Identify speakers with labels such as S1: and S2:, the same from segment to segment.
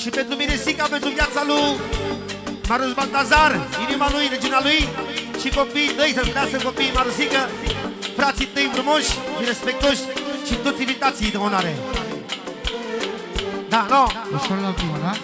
S1: Și pentru Miresica, pentru viața lui Marius Baltazar, inima lui, regina lui. Și copiii tăi, să spunească copiii Marusică, frații tăi frumoși și respectoși și toți invitații de onoare. Da, no.
S2: Ușor la prima, da?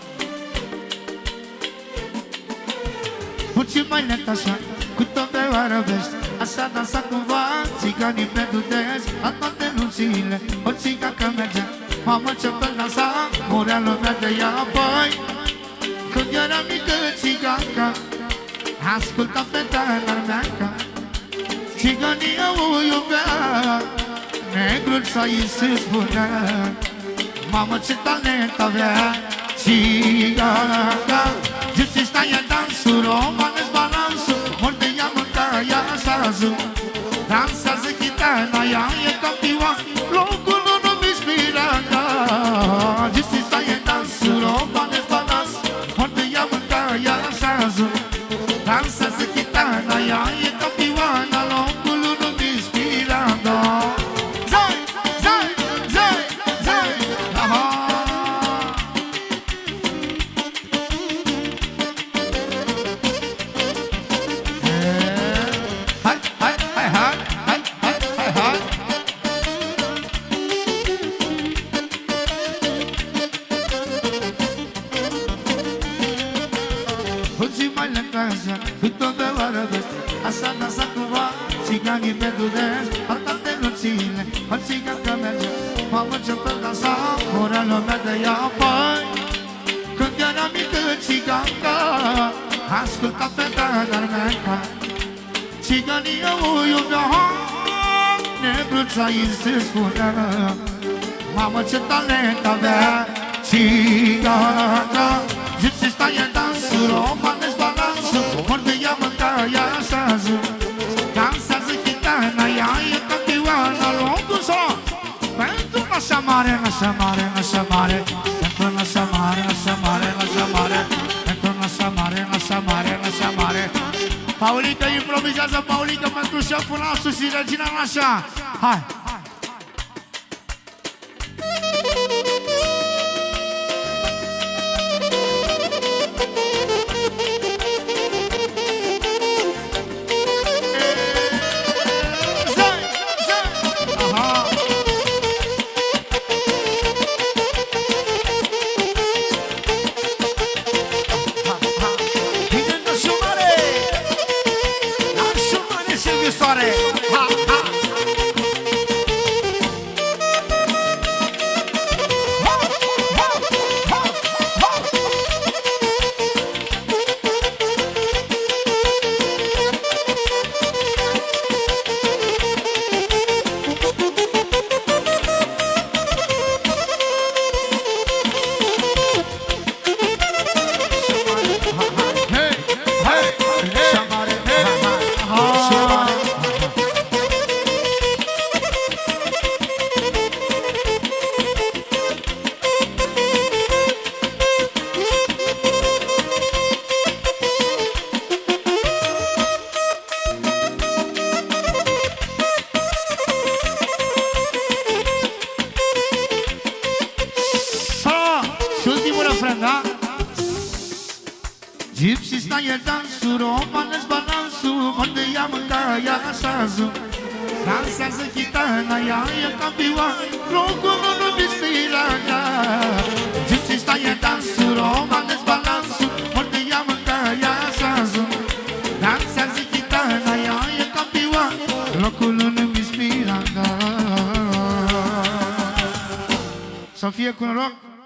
S2: Puțin mai lent așa, cu tot de arabești. Așa dansa cumva, țiganii pe dudezi. La toate nunțile, o țiga că mergea. Mamă ce fel dansa, murea lumea de ea. Apoi, când era mică țiganca, asculta feta n-armeanca. Țigania o iubea, negruța îi se spunea. Mamă ce talent avea țiganca. Gypsy style dansul, romanes balansul. Multe ea mânca, ea asează. Dansează chitana, ea e campioan. Locul nu mi-inspiranca. Gypsy style dansul, romanes balansul. Multe ea mânca, ea asează. Dansează chitana, ea e campioana. Locul nu mi-inspiranca. Zai, zai, zai, zai. Aha. Puțin mai lent așa, cât o de arăbesc. Așa dansa cumva, țiganii pe dudezi. Altate nunțile, o țigancă merge. Mamă ce fel dansa, murea lumea de ea. Apoi, când era mică țiganca, asculta feta n-armeanca. Țigania o iubea, negruța îi se spunea. Mamă ce talent avea țiganca. Gypsy style dansul, romanes balansul. Ori ea mânca, ea asează. Dansează chitana, ea e campioana. Locul sol pentru nașa mare, nașa mare, nașa mare. Pentru nașa mare, nașa mare, nașa mare. Pentru nașa mare, nașa mare, nașa mare. Paulica improvizează, Paulica pentru șeful nostru și regina nașa. Hai! Gypsy style dansul, romanes balansul. Unde ea mânca, ea asează. Dansează chitana, ea e campioan. Locul nu mi-inspiranca. Gypsy style dansul, romanes balansul. Unde ea mânca, ea asează. Dansează chitana, ea e campioan. Locul nu mi-inspiranca. Să fie cu noroc.